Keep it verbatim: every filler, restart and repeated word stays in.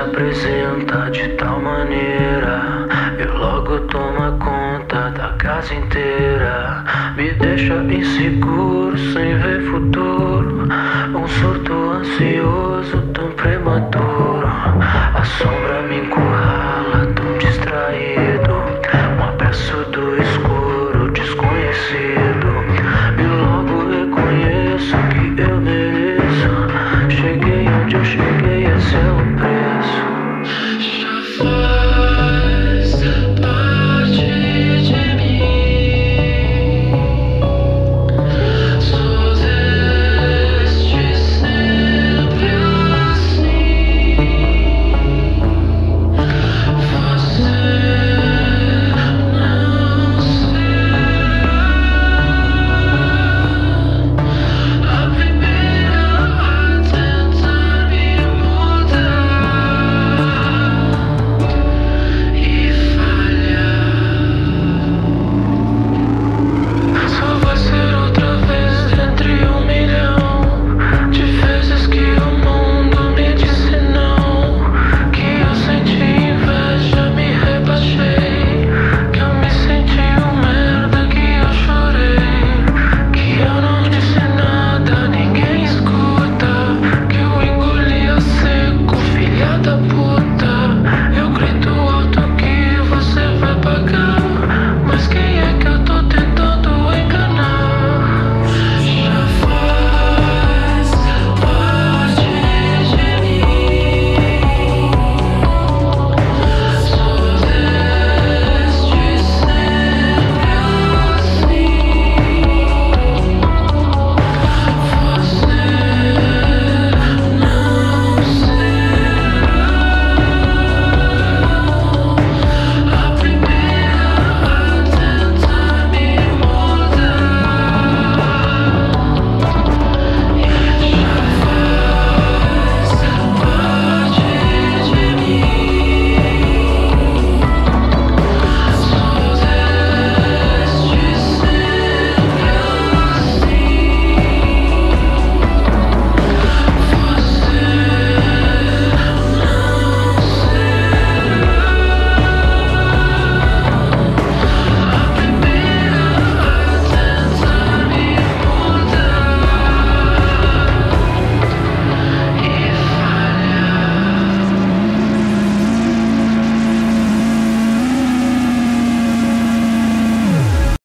apresenta de tal maneira e logo toma conta da casa inteira. Me deixa inseguro, sem ver futuro, um surto ansioso, tão prematuro. A sombra me encurrala, tão distraído, um abraço do escuro, desconhecido. E logo reconheço que eu mereço. Cheguei onde eu cheguei.